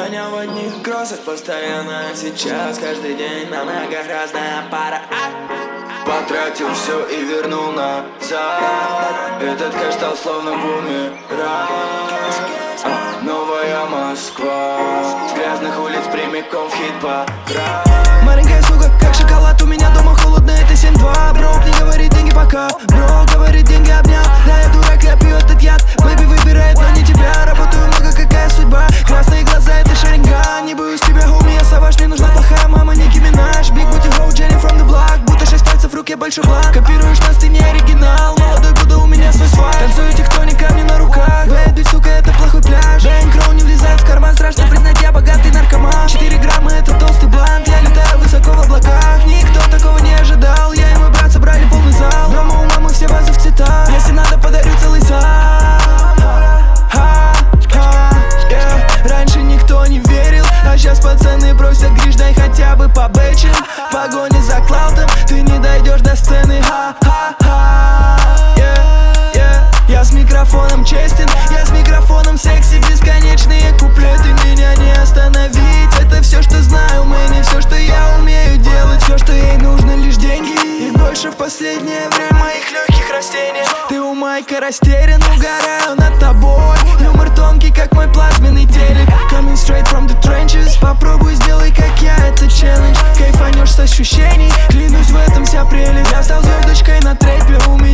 Меня в одних кроссах постоянно. Сейчас каждый день на многогразная пара. Потратил все и вернул назад. Этот кэш стал словно бумеранг. Новая Москва, с грязных улиц прямиком в хит-парад. Маленькая сука, как шоколад, у меня дома холодно, это 7-2. Брок не говорит деньги пока, бро говорит деньги обнял. Да я дурак, я пью этот яд, бэйби выбирает, но не тебя. Работаю много, какая судьба, красные глаза, это шеринган. Не боюсь тебя, хоуми, я саваш, мне нужна плохая мама, Ники Минаж. Big booty hoe, Jenny from the block, будто 6 пальцев в руке, большой бланк. Копируешь нас, ты не оригинал, молодой буду, у меня свой свай. Танцую тектоник, камни на руках, бэйби, сука, это плохой пляж. Бэнк Кроу не влезает в карман, страшно признать, я богатый наркоман. 4 грамма, это толстый блант, я летаю высоко в облаках. Никто такого не ожидал, я и мой брат собрали полный зал. Дома у мамы все вазы в цветах, если надо, подарю целый зал. Раньше никто не верил, а сейчас пацаны просят: Гриш, дай хотя бы побэчим. В погоне за клаудом ты не дойдешь до сцены. Я с микрофоном честен, я с микрофоном секси. Бесконечные куплеты, меня не остановить. Это все, что знаю, мэни, все, что я умею делать. Все, что ей нужно, лишь деньги. И больше в последнее время моих легких растений. Ты у Майка растерян, угораю над тобой. Юмор тонкий, как мой плазменный телек. Coming straight from the trenches. Попробуй, сделай, как я, это челлендж. Кайфанешь с ощущений, клянусь, в этом вся прелесть. Я стал звездочкой на трепе, у меня